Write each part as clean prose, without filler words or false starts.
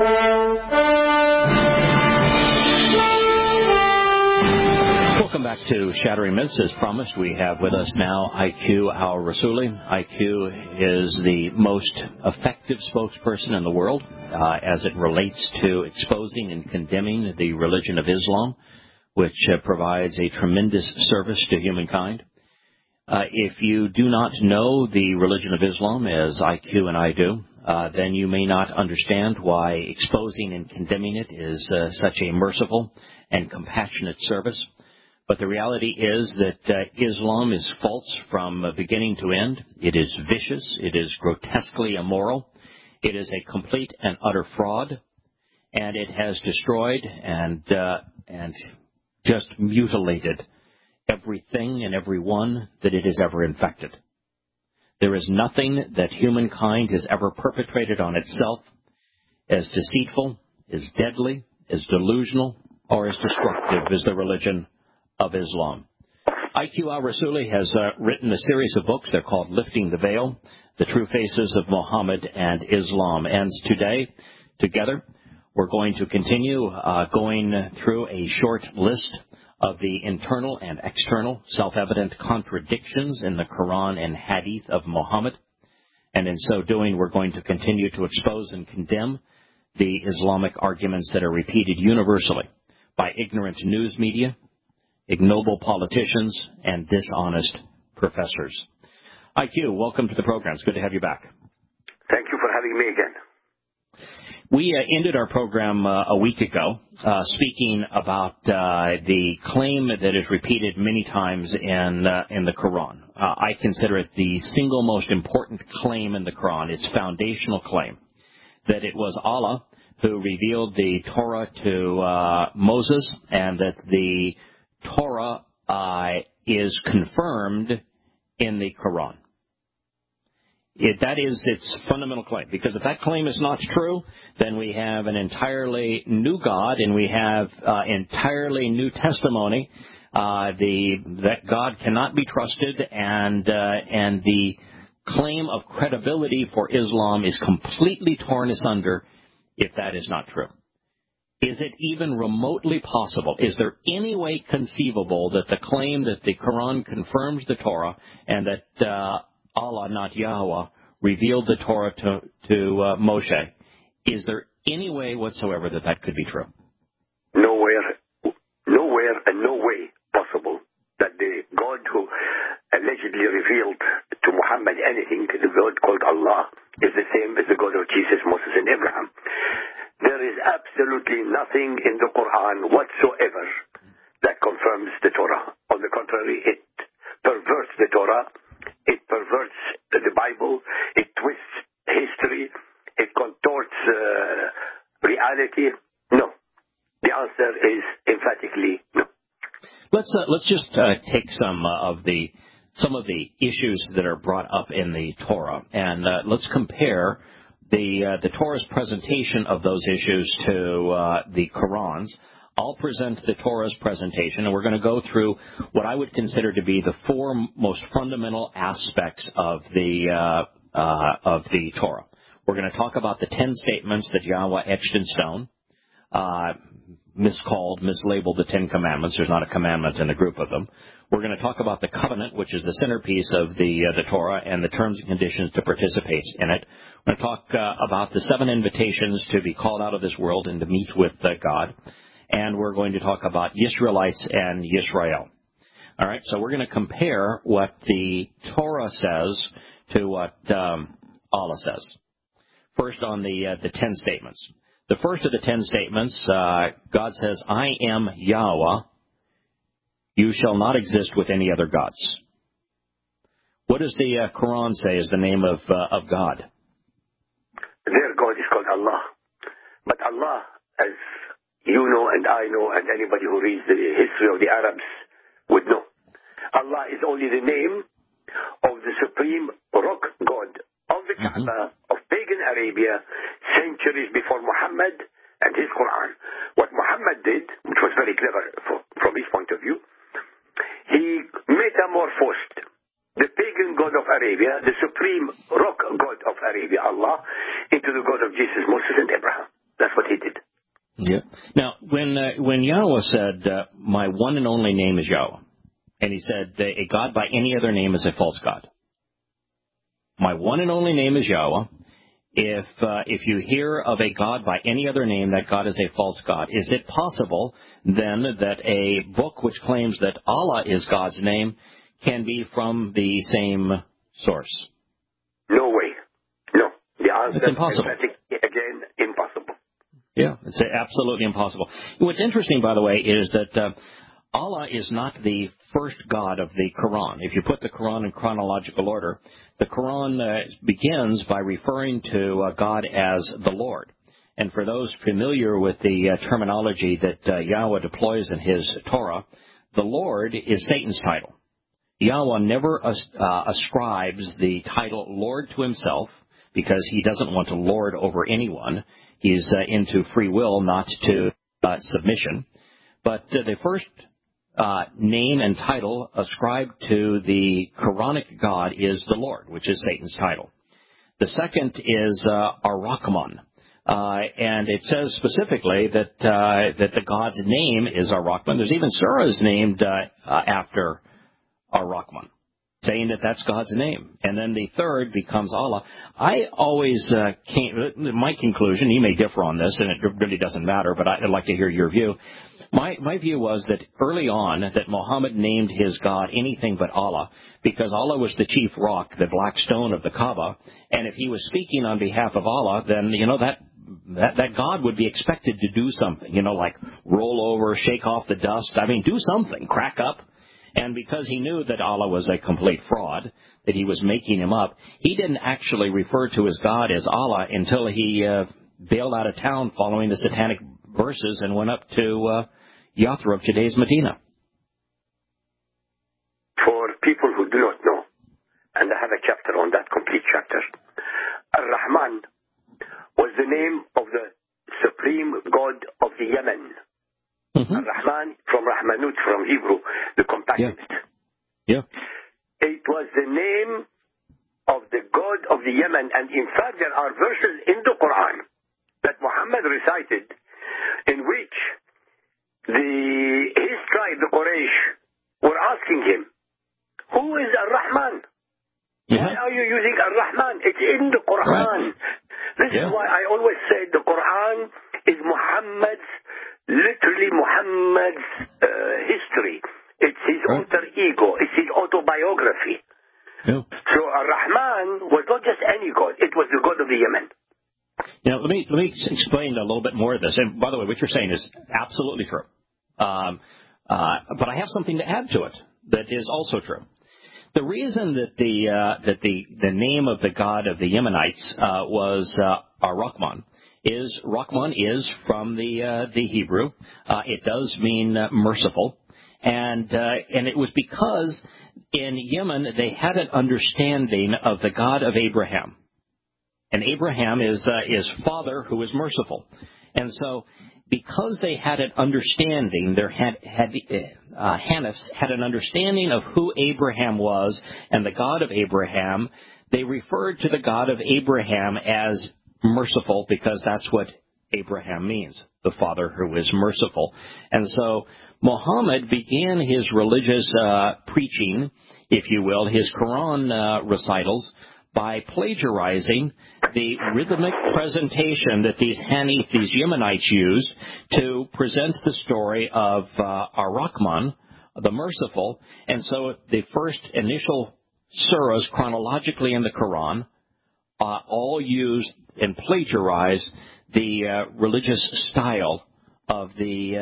Welcome back to Shattering Myths. As promised, we have with us now IQ al-Rassooli. IQ is the most effective spokesperson in the world as it relates to exposing and condemning the religion of Islam, which provides a tremendous service to humankind. If you do not know the religion of Islam, as IQ and I do, then you may not understand why exposing and condemning it is such a merciful and compassionate service. But the reality is that Islam is false from beginning to end. It is vicious. It is grotesquely immoral. It is a complete and utter fraud. And it has destroyed and just mutilated everything and everyone that it has ever infected. There is nothing that humankind has ever perpetrated on itself as deceitful, as deadly, as delusional, or as destructive as the religion of Islam. IQ al-Rassooli has written a series of books. They're called Lifting the Veil, The True Faces of Muhammad and Islam. And today, together, we're going to continue going through a short list of the internal and external self-evident contradictions in the Quran and Hadith of Muhammad. And in so doing, we're going to continue to expose and condemn the Islamic arguments that are repeated universally by ignorant news media, ignoble politicians, and dishonest professors. IQ, welcome to the program. It's good to have you back. Thank you for having me again. We ended our program a week ago speaking about the claim that is repeated many times in the Quran. I consider it the single most important claim in the Quran, its foundational claim, that it was Allah who revealed the Torah to Moses, and that the Torah is confirmed in the Quran. That is its fundamental claim. Because if that claim is not true, then we have an entirely new God, and we have entirely new testimony that God cannot be trusted, and the claim of credibility for Islam is completely torn asunder if that is not true. Is it even remotely possible? Is there any way conceivable that the claim that the Quran confirms the Torah and that Allah, not Yahweh, revealed the Torah to Moshe, is there any way whatsoever that that could be true? Nowhere and no way possible that the God who allegedly revealed to Muhammad anything, the God called Allah, is the same as the God of Jesus, Moses, and Abraham. There is absolutely nothing in the Quran whatsoever that confirms the Torah. On the contrary, it perverts the Torah, it perverts the Bible, it twists history, it contorts reality. No. The answer is emphatically no. Let's just take some of the issues that are brought up in the Torah, and let's compare the Torah's presentation of those issues to the Quran's. I'll present the Torah's presentation, and we're going to go through what I would consider to be the four most fundamental aspects of the Torah. We're going to talk about the 10 statements that Yahweh etched in stone, mislabeled the 10 commandments. There's not a commandment in a group of them. We're going to talk about the covenant, which is the centerpiece of the Torah, and the terms and conditions to participate in it. We're going to talk about the 7 invitations to be called out of this world and to meet with God. And we're going to talk about Israelites and Yisrael. All right, so we're going to compare what the Torah says to what Allah says. First on the 10 statements. The first of the 10 statements, God says, I am Yahweh. You shall not exist with any other gods. What does the Quran say is the name of God? Their God is called Allah. But Allah, as you know and I know and anybody who reads the history of the Arabs would know, Allah is only the name of the supreme rock God of the Kaaba of pagan Arabia centuries before Muhammad and his Quran. What Muhammad did, which was very clever from his point of view, he metamorphosed the pagan God of Arabia, the supreme rock God of Arabia, Allah, into the God of Jesus, Moses, and Abraham. That's what Yeah. Now, when Yahweh said, my one and only name is Yahweh, and he said, a God by any other name is a false God. My one and only name is Yahweh. If you hear of a God by any other name, that God is a false God. Is it possible, then, that a book which claims that Allah is God's name can be from the same source? No way. No. The answer it's impossible. Again, impossible. Yeah, it's absolutely impossible. What's interesting, by the way, is that Allah is not the first God of the Quran. If you put the Quran in chronological order, the Quran begins by referring to God as the Lord. And for those familiar with the terminology that Yahweh deploys in his Torah, the Lord is Satan's title. Yahweh never ascribes the title Lord to himself because he doesn't want to lord over anyone. He's into free will, not to submission. But the first name and title ascribed to the Quranic God is the Lord, which is Satan's title. The second is Ar-Rahman, and it says specifically that the God's name is Ar-Rahman. There's even surahs named after Ar-Rahman, saying that that's God's name. And then the third becomes Allah. I always my conclusion, you may differ on this, and it really doesn't matter, but I'd like to hear your view. My view was that early on that Muhammad named his God anything but Allah because Allah was the chief rock, the black stone of the Kaaba, and if he was speaking on behalf of Allah, then, that God would be expected to do something, like roll over, shake off the dust, do something, crack up. And because he knew that Allah was a complete fraud, that he was making him up, he didn't actually refer to his God as Allah until he bailed out of town following the satanic verses and went up to Yathrib, today's Medina. For people who do not know, and I have a chapter on that, complete chapter, Ar-Rahman was the name of the supreme god of the Yemen. Mm-hmm. Ar-Rahman, from Rahmanut, from Hebrew, the compassionate. Yeah. It was the name of the god of the Yemen, and in fact there are verses in the Quran that Muhammad recited in which his tribe, the Quraysh, were asking him, who is Ar-Rahman? Yeah. Why are you using Ar-Rahman? It's in the Quran. Right. This is why I always say the Quran is literally Muhammad's history. It's his alter ego. It's his autobiography. Yeah. So Ar-Rahman was not just any god. It was the god of the Yemen. Let me explain a little bit more of this. And by the way, what you're saying is absolutely true. But I have something to add to it that is also true. The reason that the name of the god of the Yemenites was Ar-Rahman is Rahman is from the Hebrew. It does mean merciful, and it was because in Yemen they had an understanding of the God of Abraham. And Abraham is father who is merciful. And so, because they had an understanding, Hanifs had an understanding of who Abraham was and the God of Abraham, they referred to the God of Abraham as merciful because that's what Abraham means, the father who is merciful. And so, Muhammad began his religious preaching, if you will, his Quran recitals, by plagiarizing the rhythmic presentation that these Hanif, these Yemenites used to present the story of Ar-Rahman, the merciful. And so the first initial surahs chronologically in the Quran all used and plagiarized the religious style of the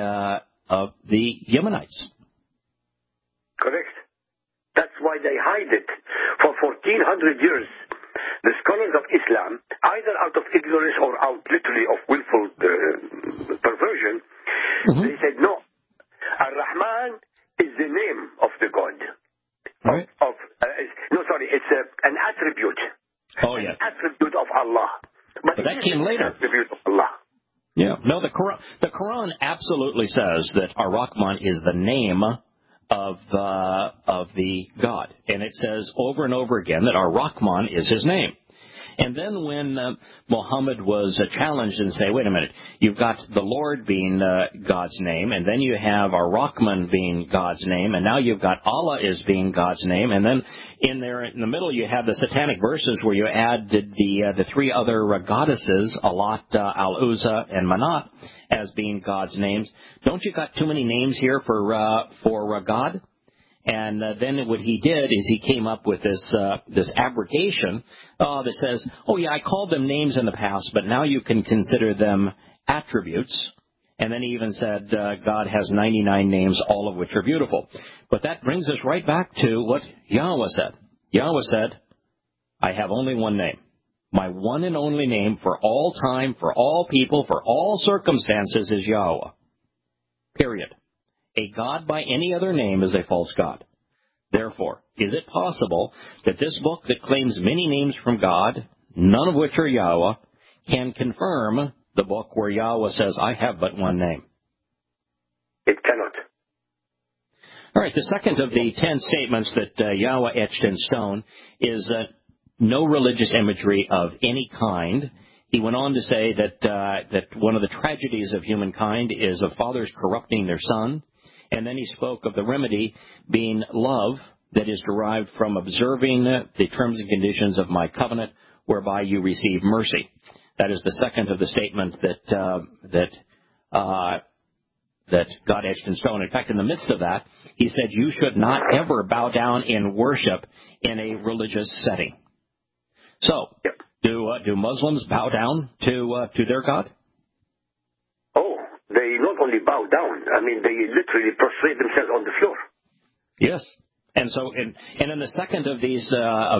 Yemenites. Correct. That's why they hide it. For 1400 years, the scholars of Islam, either out of ignorance or out literally of willful perversion, they said, no, Ar-Rahman is the name of the God. Right. It's an attribute. Oh, yeah. An attribute of Allah. But that came later. An attribute of Allah. Yeah. No, the Quran absolutely says that Ar-Rahman is the name of the God. And it says over and over again that Ar-Rahman is his name. And then when Muhammad was challenged and say, wait a minute, you've got the Lord being God's name, and then you have Ar-Rahman being God's name, and now you've got Allah as being God's name, and then in the middle you have the satanic verses where you add the three other goddesses, Alat, Al-Uzza, and Manat, as being God's names. Don't you got too many names here for God? And then what he did is he came up with this abrogation that says, oh, yeah, I called them names in the past, but now you can consider them attributes. And then he even said God has 99 names, all of which are beautiful. But that brings us right back to what Yahweh said. Yahweh said, I have only one name. My one and only name for all time, for all people, for all circumstances is Yahweh. Period. A god by any other name is a false god. Therefore, is it possible that this book that claims many names from God, none of which are Yahweh, can confirm the book where Yahweh says, I have but one name? It cannot. All right, the second of the 10 statements that Yahweh etched in stone is no religious imagery of any kind. He went on to say that one of the tragedies of humankind is of fathers corrupting their son. And then he spoke of the remedy being love that is derived from observing the terms and conditions of my covenant, whereby you receive mercy. That is the second of the statement that God etched in stone. In fact, in the midst of that, he said, you should not ever bow down in worship in a religious setting. So, do Muslims bow down to their God? They not only bow down, I mean, they literally prostrate themselves on the floor. Yes. And so, and in the second of these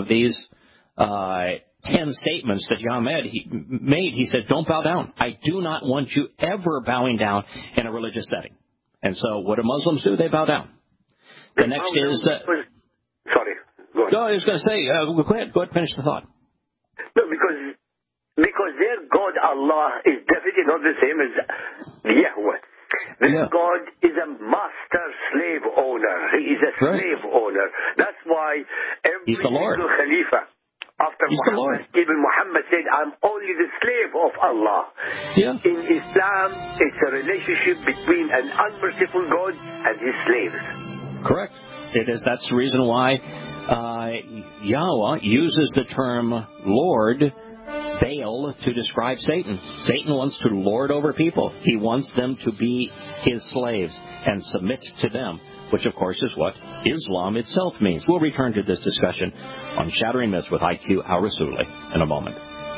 10 statements that Yahweh made, he said, don't bow down. I do not want you ever bowing down in a religious setting. And so what do Muslims do? They bow down. The next is... Sorry, go ahead. No, I was going to say, go ahead, finish the thought. No, because their God, Allah, is definitely not the same as Yahweh. Their God is a master-slave owner. He is a slave owner. That's why every single Khalifa, after even Muhammad said, I'm only the slave of Allah. Yeah. In Islam, it's a relationship between an unmerciful God and his slaves. Correct. It is. That's the reason why Yahweh uses the term Lord, Baal, to describe Satan. Satan wants to lord over people. He wants them to be his slaves and submit to them, which, of course, is what Islam itself means. We'll return to this discussion on Shattering Myths with IQ Al-Rasuli in a moment.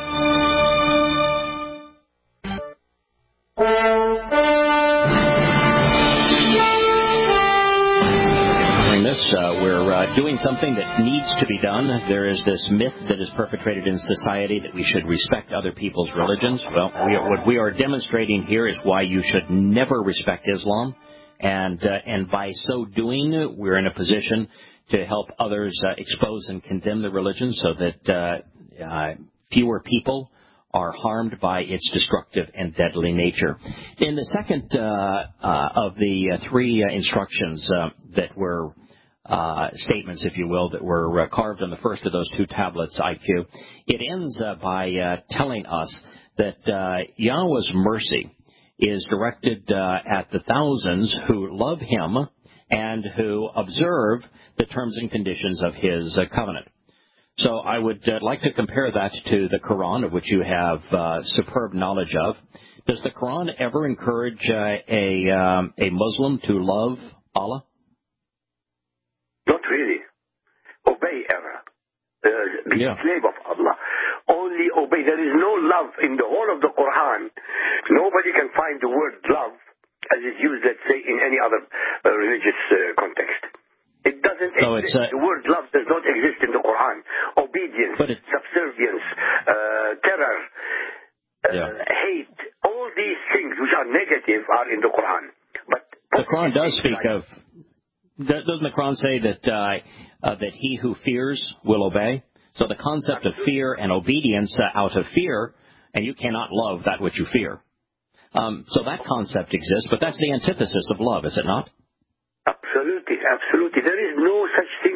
We're doing something that needs to be done. There is this myth that is perpetrated in society that we should respect other people's religions. Well, what we are demonstrating here is why you should never respect Islam. And by so doing, we're in a position to help others expose and condemn the religion so that fewer people are harmed by its destructive and deadly nature. In the second of the three instructions that were statements, if you will, that were carved on the first of those two tablets, IQ, it ends by telling us that Yahweh's mercy is directed at the thousands who love him and who observe the terms and conditions of his covenant. So I would like to compare that to the Quran, of which you have superb knowledge of. Does the Quran ever encourage a Muslim to love Allah? Not really. Obey ever. Be a slave of Allah. Only obey. There is no love in the whole of the Quran. Nobody can find the word love as is used, let's say, in any other religious context. It doesn't exist. The word love does not exist in the Quran. Obedience, subservience, terror, hate, all these things which are negative are in the Quran. But the Quran does speak of... Doesn't the Quran say that he who fears will obey? So the concept of fear and obedience out of fear, and you cannot love that which you fear. So that concept exists, but that's the antithesis of love, is it not? Absolutely, absolutely. There is no such thing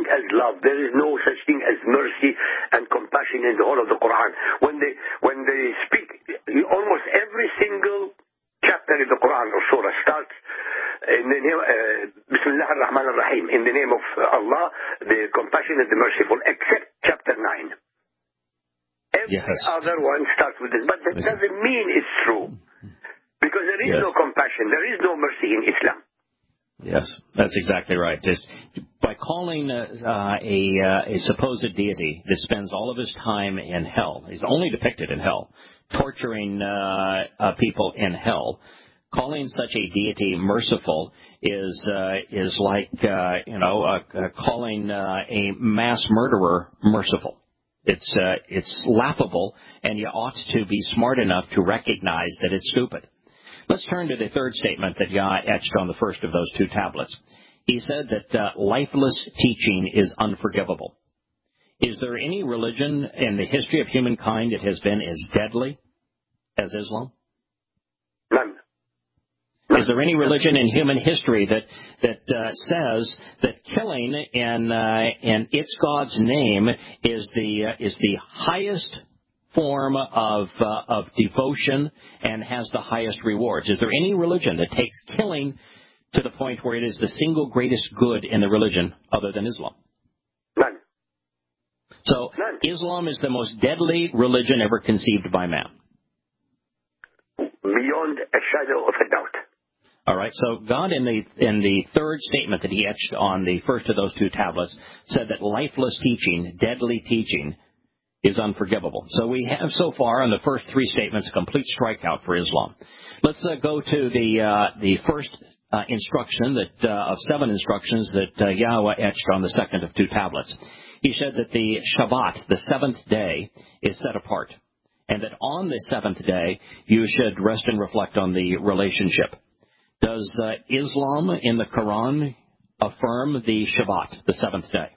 as love. There is no such thing as mercy and compassion in the whole of the Quran. When they speak, almost every single chapter in the Quran or surah starts in the name, Bismillah ar-Rahman ar-Rahim, in the name of Allah, the compassionate, the merciful, except chapter 9. Every other one starts with this, but that doesn't mean it's true. Because there is no compassion, there is no mercy in Islam. Yes, that's exactly right. By calling a supposed deity that spends all of his time in hell, he's only depicted in hell, torturing people in hell, calling such a deity merciful is like calling a mass murderer merciful. It's laughable, and you ought to be smart enough to recognize that it's stupid. Let's turn to the third statement that Yah etched on the first of those two tablets. He said that lifeless teaching is unforgivable. Is there any religion in the history of humankind that has been as deadly as Islam? None. Is there any religion in human history that says that killing in its God's name is the highest form of devotion and has the highest rewards? Is there any religion that takes killing to the point where it is the single greatest good in the religion other than Islam? None. So None. Islam is the most deadly religion ever conceived by man. Beyond a shadow of a doubt. All right, so God in the third statement that he etched on the first of those two tablets said that lifeless teaching, deadly teaching, is unforgivable. So we have so far in the first three statements a complete strikeout for Islam. Let's go to the first instruction of 7 instructions that Yahweh etched on the second of two tablets. He said that the Shabbat, the 7th day, is set apart, and that on the 7th day you should rest and reflect on the relationship. Does Islam in the Quran affirm the Shabbat, the 7th day?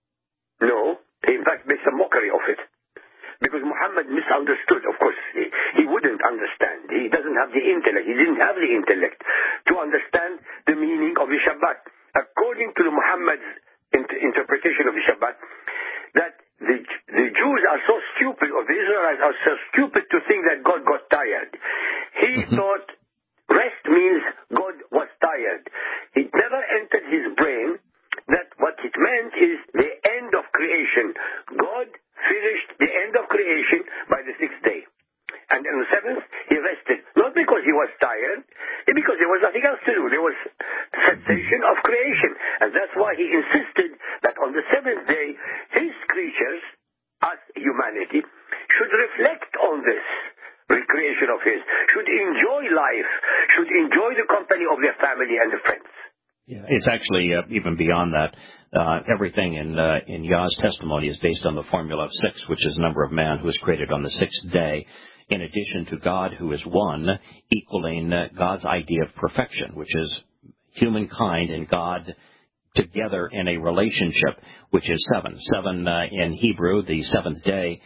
No. He in fact makes a mockery of it. Because Muhammad misunderstood. Of course, he wouldn't understand. He doesn't have the intellect. He didn't have the intellect to understand the meaning of the Shabbat. According to Muhammad's interpretation of the Shabbat, that the Jews are so stupid, or the Israelites are so stupid to think that God got tired. He thought rest means God was tired. It never entered his brain that what it meant is the end of creation. God finished the end of creation by the 6th day. And on the 7th, he rested. Not because he was tired, because there was nothing else to do. There was cessation of creation. And that's why he insisted that on the 7th day, his creatures, us, humanity, should reflect on this recreation of his, should enjoy life, should enjoy the company of their family and their friends. Yeah, it's actually even beyond that. Everything in Yah's testimony is based on the formula of 6, which is the number of man who is created on the 6th day, in addition to God who is one, equaling God's idea of perfection, which is humankind and God together in a relationship, which is 7. 7 in Hebrew, the 7th day,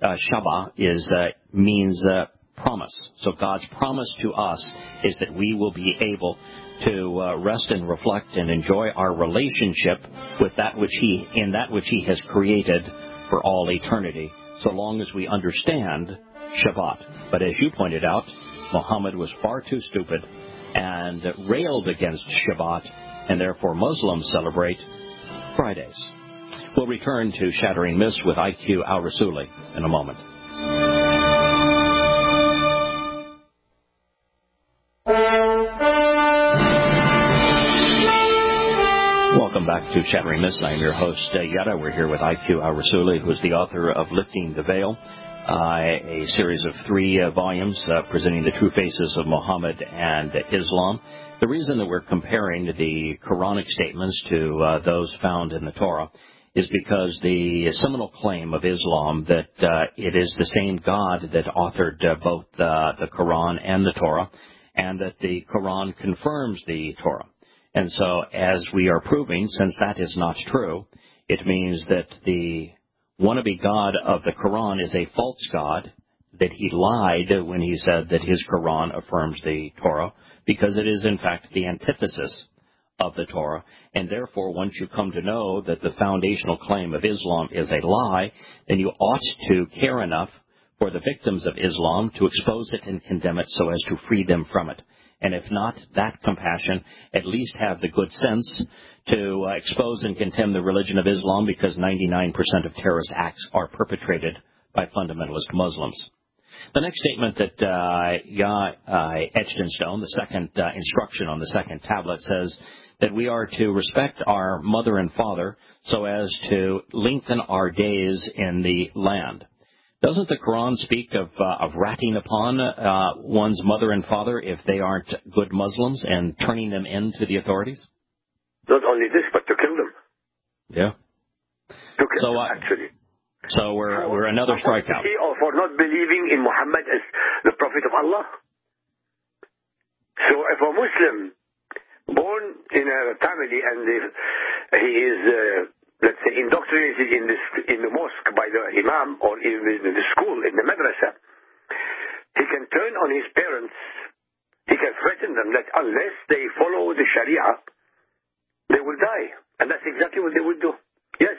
Shabbat means promise. So God's promise to us is that we will be able to rest and reflect and enjoy our relationship with that which He has created for all eternity, so long as we understand Shabbat. But as you pointed out, Muhammad was far too stupid and railed against Shabbat, and therefore Muslims celebrate Fridays. We'll return to Shattering Myths with IQ Al-Rasuli in a moment. Welcome back to Shattering Myths. I am your host, Yada. We're here with IQ Al-Rasuli, who is the author of Lifting the Veil, a series of 3 volumes presenting the true faces of Muhammad and Islam. The reason that we're comparing the Quranic statements to those found in the Torah is because the seminal claim of Islam that it is the same God that authored both the Quran and the Torah, and that the Quran confirms the Torah. And so, as we are proving, since that is not true, it means that the wannabe God of the Quran is a false God, that he lied when he said that his Quran affirms the Torah, because it is, in fact, the antithesis of the Torah, and therefore once you come to know that the foundational claim of Islam is a lie, then you ought to care enough for the victims of Islam to expose it and condemn it so as to free them from it. And if not that compassion, at least have the good sense to expose and condemn the religion of Islam, because 99% of terrorist acts are perpetrated by fundamentalist Muslims. The next statement that etched in stone, the second instruction on the second tablet, says that we are to respect our mother and father so as to lengthen our days in the land. Doesn't the Quran speak of ratting upon one's mother and father if they aren't good Muslims and turning them in to the authorities? Not only this, but to kill them. Yeah. To kill them, actually. So we're another strikeout. Or for not believing in Muhammad as the Prophet of Allah. So if a Muslim born in a family and he is, let's say, indoctrinated in the mosque by the imam or in the school, in the madrasa, he can turn on his parents. He can threaten them that unless they follow the Sharia, they will die. And that's exactly what they would do. Yes.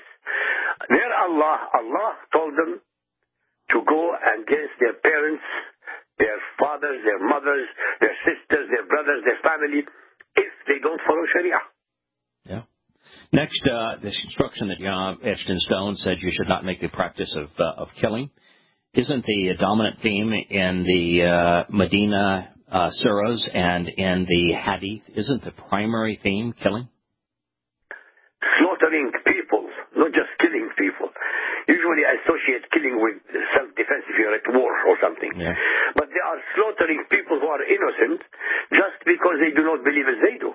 Allah told them to go against their parents, their fathers, their mothers, their sisters, their brothers, their family, if they don't follow Sharia. Yeah. Next, this instruction that you etched in stone said you should not make a practice of killing. Isn't the dominant theme in the Medina surahs and in the Hadith, isn't the primary theme killing? Slaughtering people, not just killing people. Usually I associate killing with self-defense if you're at war or something. Yeah. But they are slaughtering people who are innocent just because they do not believe as they do.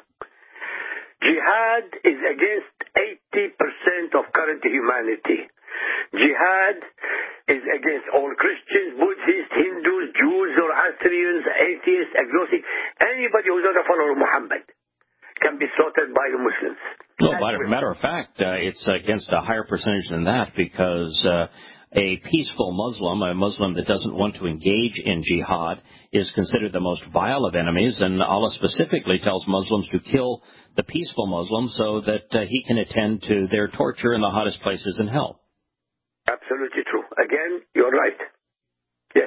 Jihad is against 80% of current humanity. Jihad is against all Christians, Buddhists, Hindus, Jews, Zoroastrians, atheists, agnostics. Anybody who doesn't follow Muhammad can be slaughtered by the Muslims. No, matter of fact, it's against a higher percentage than that, because a peaceful Muslim, a Muslim that doesn't want to engage in jihad, is considered the most vile of enemies, and Allah specifically tells Muslims to kill the peaceful Muslim so that he can attend to their torture in the hottest places in hell. Absolutely true. Again, you're right. Yes.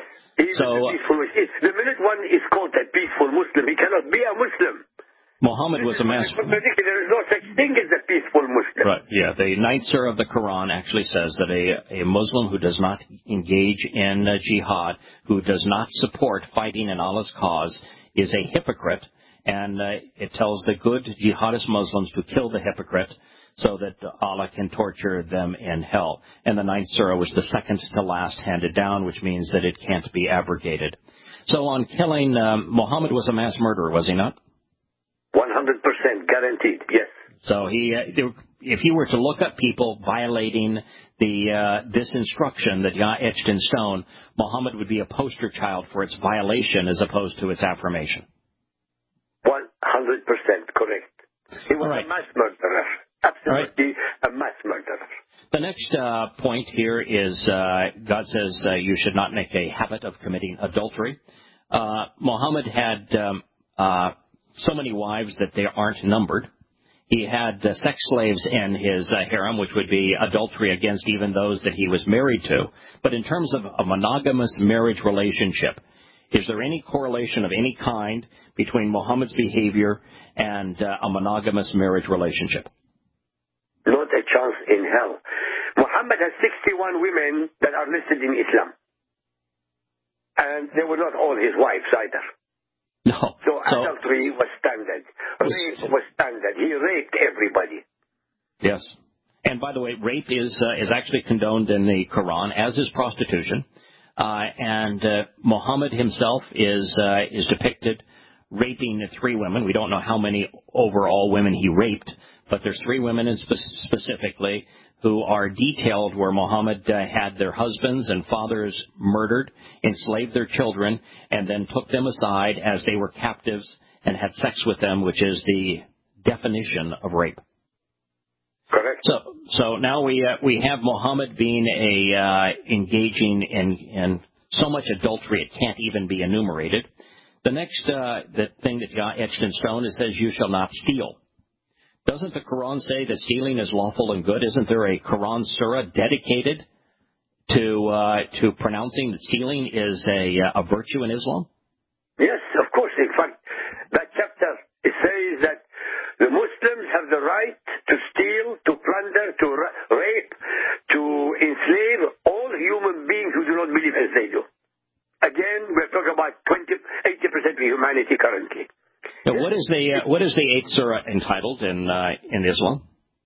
The minute one is called a peaceful Muslim, he cannot be a Muslim. Muhammad was a master. There is no such thing as a peaceful Muslim. Right, yeah. The 9th surah of the Quran actually says that a Muslim who does not engage in jihad, who does not support fighting in Allah's cause, is a hypocrite, and it tells the good jihadist Muslims to kill the hypocrite so that Allah can torture them in hell. And the 9th surah was the second to last handed down, which means that it can't be abrogated. So on killing, Muhammad was a mass murderer, was he not? 100% guaranteed, yes. So if he were to look up people violating this instruction that Yah etched in stone, Muhammad would be a poster child for its violation as opposed to its affirmation. 100% correct. He was a mass murderer. Absolutely a mass murderer. The next point here is God says you should not make a habit of committing adultery. Muhammad had so many wives that they aren't numbered. He had sex slaves in his harem, which would be adultery against even those that he was married to. But in terms of a monogamous marriage relationship, is there any correlation of any kind between Muhammad's behavior and a monogamous marriage relationship? Not a chance in hell. Muhammad has 61 women that are listed in Islam. And they were not all his wives either. No. So adultery was standard. Rape was standard. He raped everybody. Yes. And by the way, rape is actually condoned in the Quran, as is prostitution. And Muhammad himself is depicted raping 3 women. We don't know how many overall women he raped, but there's 3 women specifically who are detailed where Muhammad had their husbands and fathers murdered, enslaved their children, and then took them aside as they were captives and had sex with them, which is the definition of rape. Correct. So now we have Muhammad being engaging in so much adultery it can't even be enumerated. The next the thing that Yah etched in stone, it says you shall not steal. Doesn't the Quran say that stealing is lawful and good? Isn't there a Quran surah dedicated to pronouncing that stealing is a virtue in Islam? Yes, of course. In fact, that chapter, it says that the Muslims have the right to steal, to plunder, to rape, to enslave all human beings who do not believe as they do. Again, we're talking about 80% of humanity currently. Now, what is the 8th surah entitled in Islam?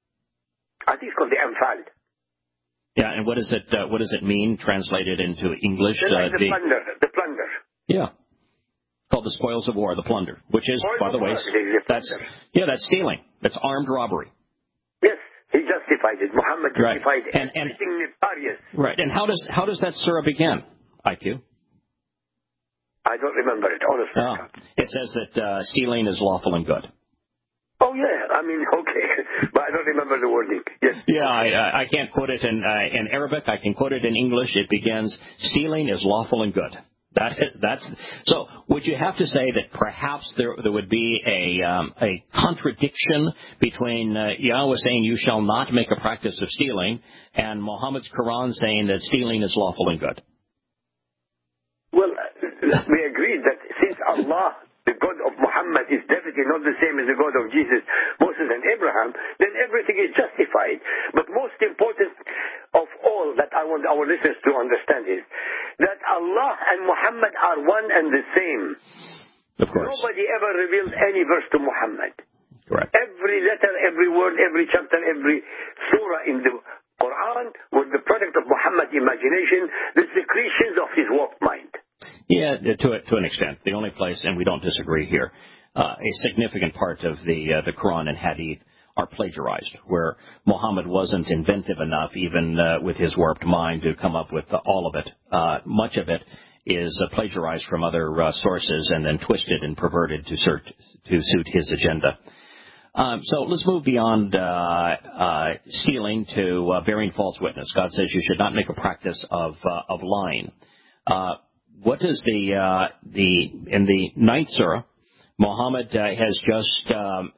I think it's called the Anfal. Yeah, and what does it mean translated into English? The plunder. Yeah. Called the spoils of war, the plunder, which is, by the way, that's stealing. That's armed robbery. Yes, he justified it. Muhammad justified everything nefarious. Right, and how does that surah begin, IQ? I don't remember it, honestly. Oh. It says that stealing is lawful and good. Oh, yeah, I mean, okay, but I don't remember the wording. Yes. Yeah, I can't quote it in Arabic. I can quote it in English. It begins, stealing is lawful and good. That's so. Would you have to say that perhaps there would be a contradiction between Yahweh saying you shall not make a practice of stealing and Muhammad's Quran saying that stealing is lawful and good? Well, we agreed that since Allah, the God of Muhammad, is definitely not the same as the God of Jesus, Moses, and Abraham, then everything is justified. But most important of all that I want our listeners to understand is that Allah and Muhammad are one and the same. Of course. Nobody ever revealed any verse to Muhammad. Correct. Every letter, every word, every chapter, every surah in the Quran was the product of Muhammad's imagination, the secretions of his warped mind. Yeah, to an extent. The only place, and we don't disagree here, a significant part of the Quran and Hadith are plagiarized, where Muhammad wasn't inventive enough, even with his warped mind, to come up with all of it. Much of it is plagiarized from other sources and then twisted and perverted to suit his agenda. So let's move beyond stealing to bearing false witness. God says you should not make a practice of lying. What does in the 9th surah, Muhammad has just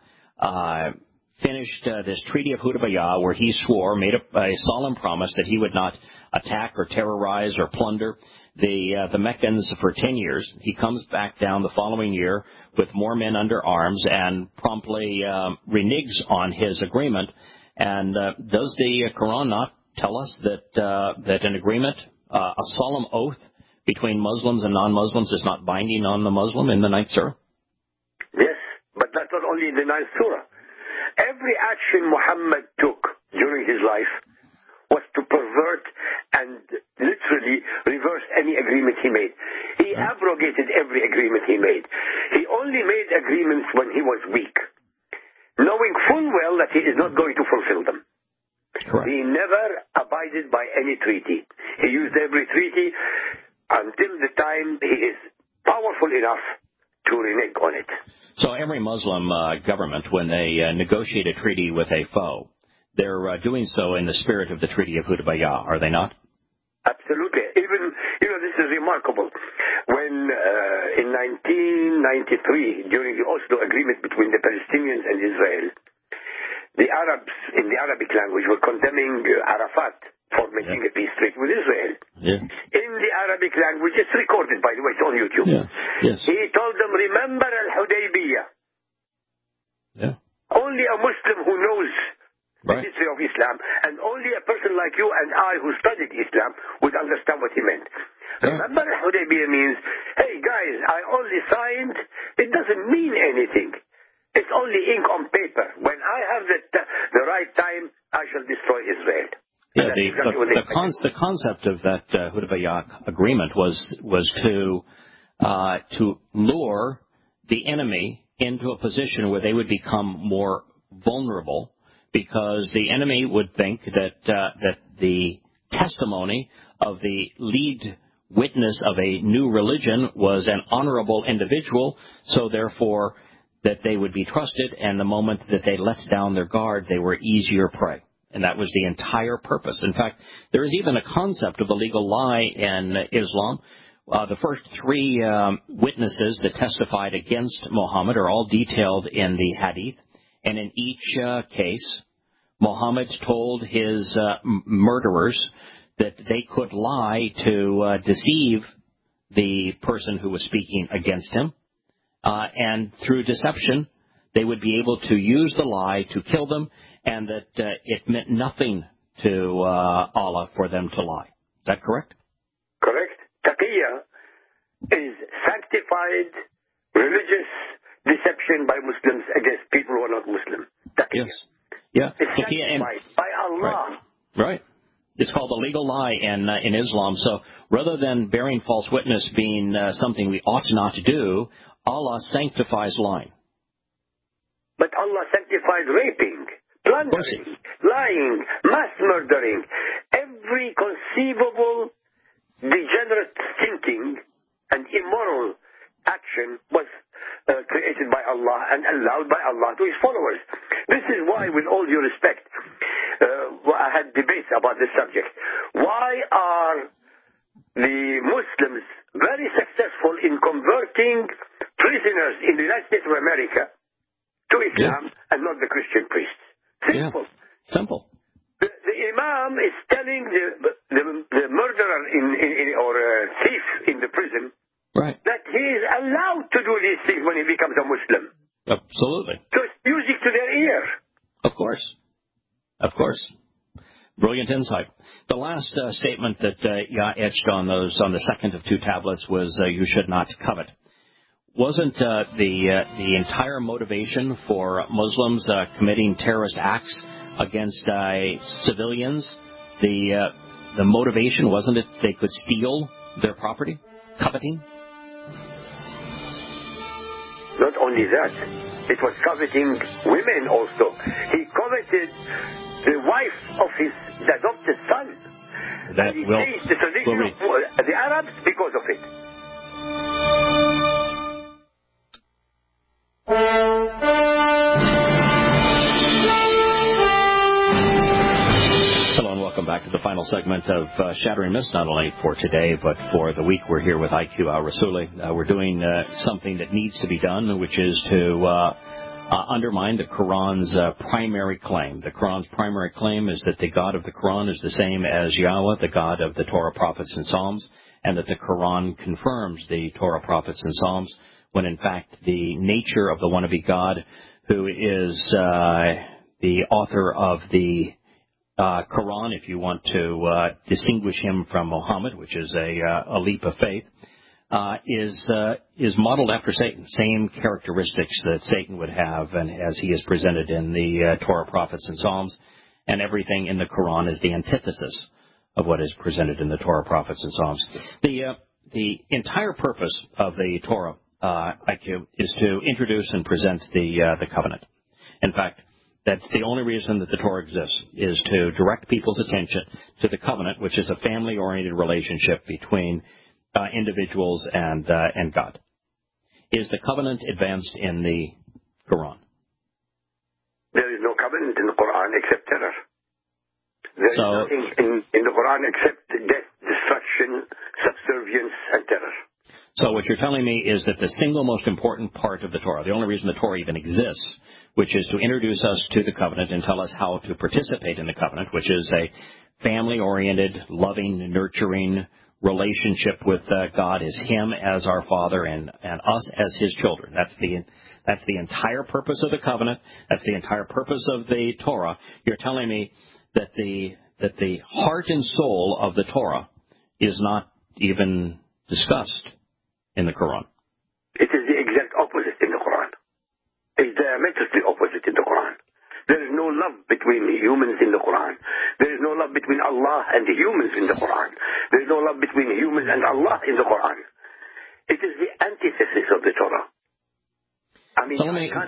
finished this treaty of Hudaybiyah, where he made a solemn promise that he would not attack or terrorize or plunder the Meccans for 10 years. He comes back down the following year with more men under arms and promptly reneges on his agreement. And does the Quran not tell us that an agreement, a solemn oath between Muslims and non-Muslims, is not binding on the Muslim in the 9th surah? Yes, but that's not only in the 9th surah. Every action Muhammad took during his life was to pervert and literally reverse any agreement he made. He abrogated every agreement he made. He only made agreements when he was weak, knowing full well that he is not going to fulfill them. Correct. He never abided by any treaty. He used every treaty until the time he is powerful enough to renege on it. So every Muslim government, when they negotiate a treaty with a foe, they're doing so in the spirit of the Treaty of Hudaybiyah, are they not? Absolutely. Even, this is remarkable. When in 1993, during the Oslo Agreement between the Palestinians and Israel, the Arabs in the Arabic language were condemning Arafat for making a peace treaty with Israel. Yeah. In the Arabic language, it's recorded, by the way, it's on YouTube. Yeah. Yes. He told them, remember al-Hudaybiyah. Yeah. Only a Muslim who knows the Right. history of Islam, and only a person like you and I who studied Islam would understand what he meant. Yeah. Remember, al-Hudaybiyah means, hey guys, I only signed, it doesn't mean anything. It's only ink on paper. When I have the right time, I shall destroy Israel. Yeah, the concept of that Hudaybiyah agreement was to lure the enemy into a position where they would become more vulnerable, because the enemy would think that the testimony of the lead witness of a new religion was an honorable individual, so therefore that they would be trusted, and the moment that they let down their guard, they were easier prey. And that was the entire purpose. In fact, there is even a concept of the legal lie in Islam. The first 3 witnesses that testified against Muhammad are all detailed in the Hadith. And in each case, Muhammad told his murderers that they could lie to deceive the person who was speaking against him. And through deception, they would be able to use the lie to kill them, and that it meant nothing to Allah for them to lie. Is that correct? Correct. Taqiyya is sanctified religious deception by Muslims against people who are not Muslim. Taqiyya. Yes. Yeah. It's sanctified by Allah. Right. It's called the legal lie in Islam. So rather than bearing false witness being something we ought not to do, Allah sanctifies lying. But Allah sanctified raping, plundering, lying, mass murdering, every conceivable degenerate thinking and immoral action was created by Allah and allowed by Allah to His followers. This is why, with all due respect, I had debates about this subject. Why are the Muslims very successful in converting prisoners in the United States of America to Islam and not the Christian priests? Simple. Yeah. Simple. The Imam is telling the murderer or thief in the prison that he is allowed to do these things when he becomes a Muslim. Absolutely. So it's music to their ear. Of course. Of course. Brilliant insight. The last statement that etched on the second of two tablets was you should not covet. Wasn't the entire motivation for Muslims committing terrorist acts against civilians, the motivation, wasn't it they could steal their property? Coveting? Not only that, it was coveting women also. He coveted the wife of his adopted son. That he changed the tradition of the Arabs because of it. Hello and welcome back to the final segment of Shattering Myths, not only for today, but for the week. We're here with IQ al-Rasuli. We're doing something that needs to be done, which is to undermine the Quran's primary claim. The Quran's primary claim is that the God of the Quran is the same as Yahweh, the God of the Torah, prophets, and Psalms, and that the Quran confirms the Torah, prophets, and Psalms, when in fact the nature of the wannabe God, who is the author of the Quran, if you want to distinguish him from Muhammad, which is a leap of faith, is modeled after Satan. Same characteristics that Satan would have, and as he is presented in the Torah, prophets, and Psalms, and everything in the Quran is the antithesis of what is presented in the Torah, prophets, and Psalms. The entire purpose of the Torah, IQ, is to introduce and present the covenant. In fact, that's the only reason that the Torah exists, is to direct people's attention to the covenant, which is a family-oriented relationship between individuals and God. Is the covenant advanced in the Quran? There is no covenant in the Quran except terror. There is nothing in the Quran except death, destruction, subservience, and terror. So what you're telling me is that the single most important part of the Torah, the only reason the Torah even exists, which is to introduce us to the covenant and tell us how to participate in the covenant, which is a family-oriented, loving, nurturing relationship with God, is Him as our Father and us as His children. That's the entire purpose of the covenant. That's the entire purpose of the Torah. You're telling me that the heart and soul of the Torah is not even discussed in the Quran. It is the exact opposite in the Quran. It's diametrically opposite in the Quran. There is no love between humans in the Quran. There is no love between Allah and the humans in the Quran. There is no love between humans and Allah in the Quran. It is the antithesis of the Torah. I mean,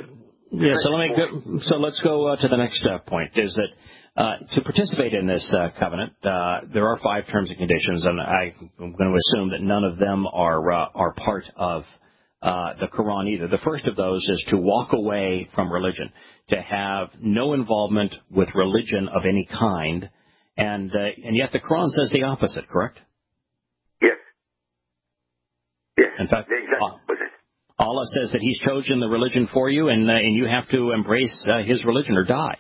so let's go to the next point. Is that to participate in this covenant, there are 5 terms and conditions, and I'm going to assume that none of them are part of the Quran either. The first of those is to walk away from religion, to have no involvement with religion of any kind, and yet the Quran says the opposite, correct? Yes. Yes. In fact, the exact opposite. Allah says that He's chosen the religion for you, and you have to embrace His religion or die.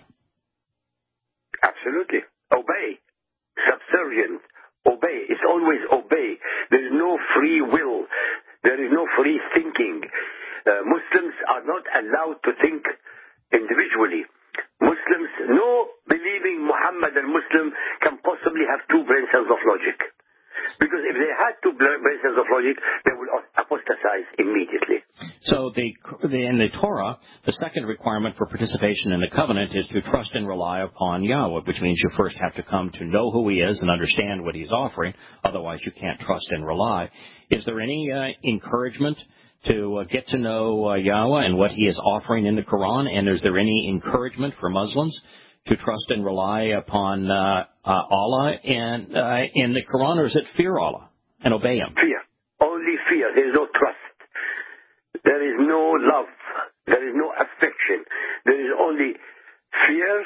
Absolutely. Obey. Subservient. Obey. It's always obey. There is no free will. There is no free thinking. Muslims are not allowed to think individually. Muslims, no believing Muhammad and Muslim can possibly have two brain cells of logic. Because if they had two brain cells of logic, they would apostatize immediately. So in the Torah, the second requirement for participation in the covenant is to trust and rely upon Yahweh, which means you first have to come to know who He is and understand what He's offering. Otherwise, you can't trust and rely. Is there any encouragement to get to know Yahweh and what He is offering in the Quran? And is there any encouragement for Muslims to trust and rely upon Allah and in the Quran, or is it fear Allah and obey Him? Fear. Only fear. There is no trust. There is no love. There is no affection. There is only fear,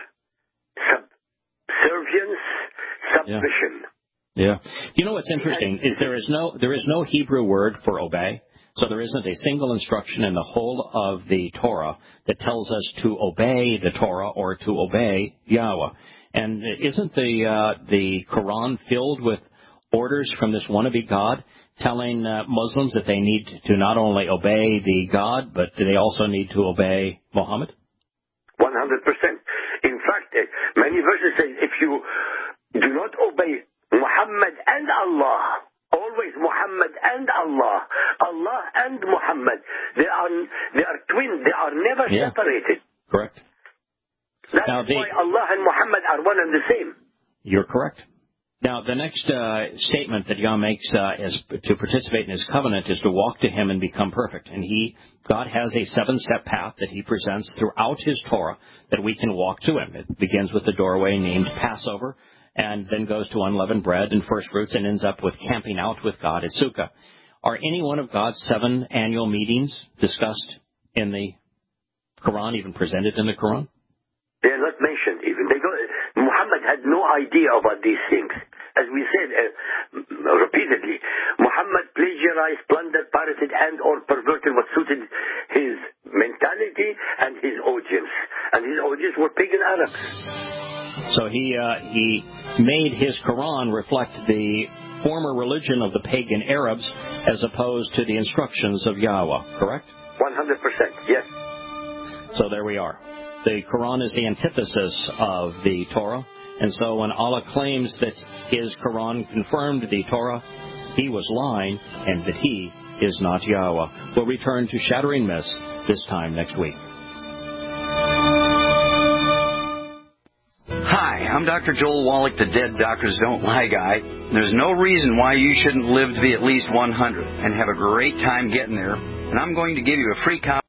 subservience, submission. Yeah. You know what's interesting is there is no Hebrew word for obey. So there isn't a single instruction in the whole of the Torah that tells us to obey the Torah or to obey Yahweh. And isn't the Quran filled with orders from this wannabe God telling Muslims that they need to not only obey the God, but they also need to obey Muhammad? 100%. In fact, many verses say if you do not obey Muhammad and Allah, always Muhammad and Allah, Allah and Muhammad, they are twins. They are never separated. Correct. That's why Allah and Muhammad are one and the same. You're correct. Now, the next statement that Yah makes to participate in His covenant is to walk to Him and become perfect. And God has a 7-step path that He presents throughout His Torah that we can walk to Him. It begins with the doorway named Passover, and then goes to unleavened bread and first fruits, and ends up with camping out with God at Sukkah. Are any one of God's 7 annual meetings discussed in the Quran, even presented in the Quran? They are not mentioned even. Muhammad had no idea about these things. As we said repeatedly, Muhammad plagiarized, plundered, pirated, and or perverted what suited his mentality and his audience. And his audience were pagan Arabs. So he made his Quran reflect the former religion of the pagan Arabs as opposed to the instructions of Yahweh, correct? 100%, yes. So there we are. The Quran is the antithesis of the Torah, and so when Allah claims that His Quran confirmed the Torah, He was lying and that He is not Yahweh. We'll return to Shattering Myths this time next week. Hi, I'm Dr. Joel Wallach, the Dead Doctors Don't Lie guy. There's no reason why you shouldn't live to be at least 100 and have a great time getting there. And I'm going to give you a free copy